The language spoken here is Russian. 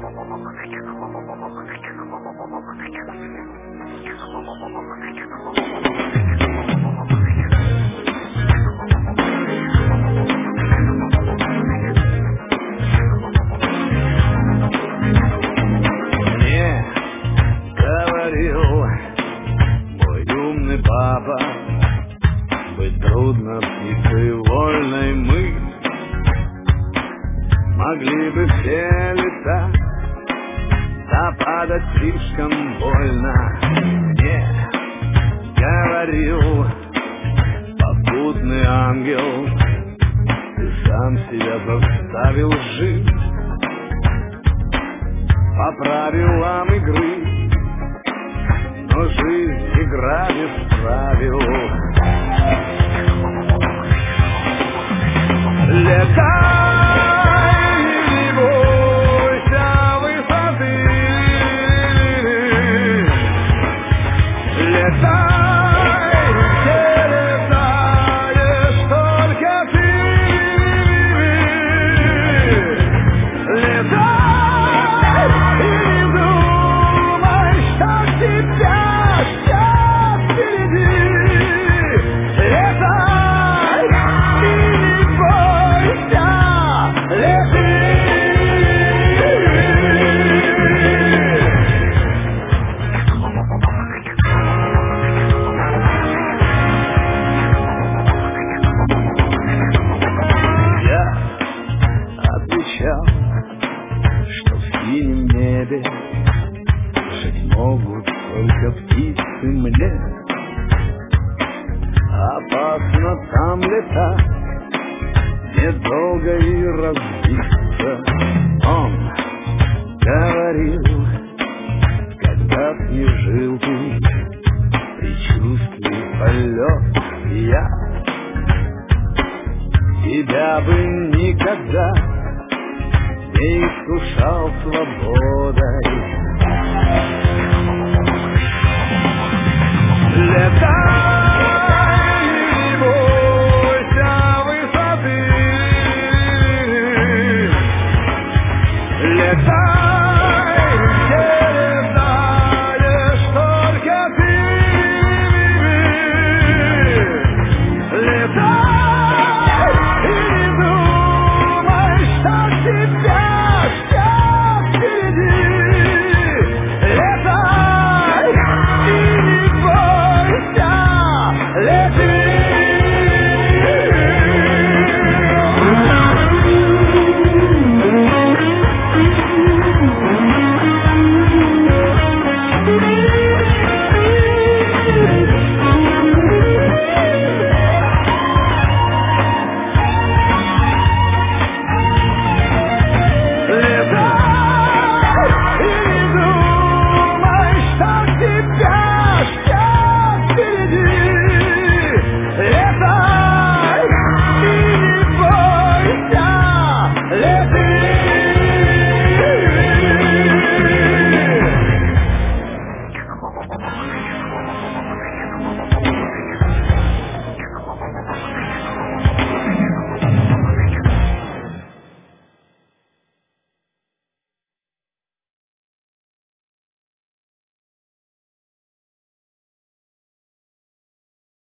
Мне говорил мой умный папа, быть трудно птицей вольной мы могли бы все летать, да падать слишком больно. Мне говорил попутный ангел, ты сам себя заставил жить по правилам игры, но жизнь игра без правил. Летай, не бойся высоты, летай, где летаешь только ты, летай и не думай, что тебя ждет впереди, летай и не бойся, лети. Я отвечал, что в синем небе жить могут только птицы мне. Опасно там летать, недолго и разбиться. Он говорил, когда снежил ты, предчувствуй полет, я тебя бы никогда не искушал свободой. Летай!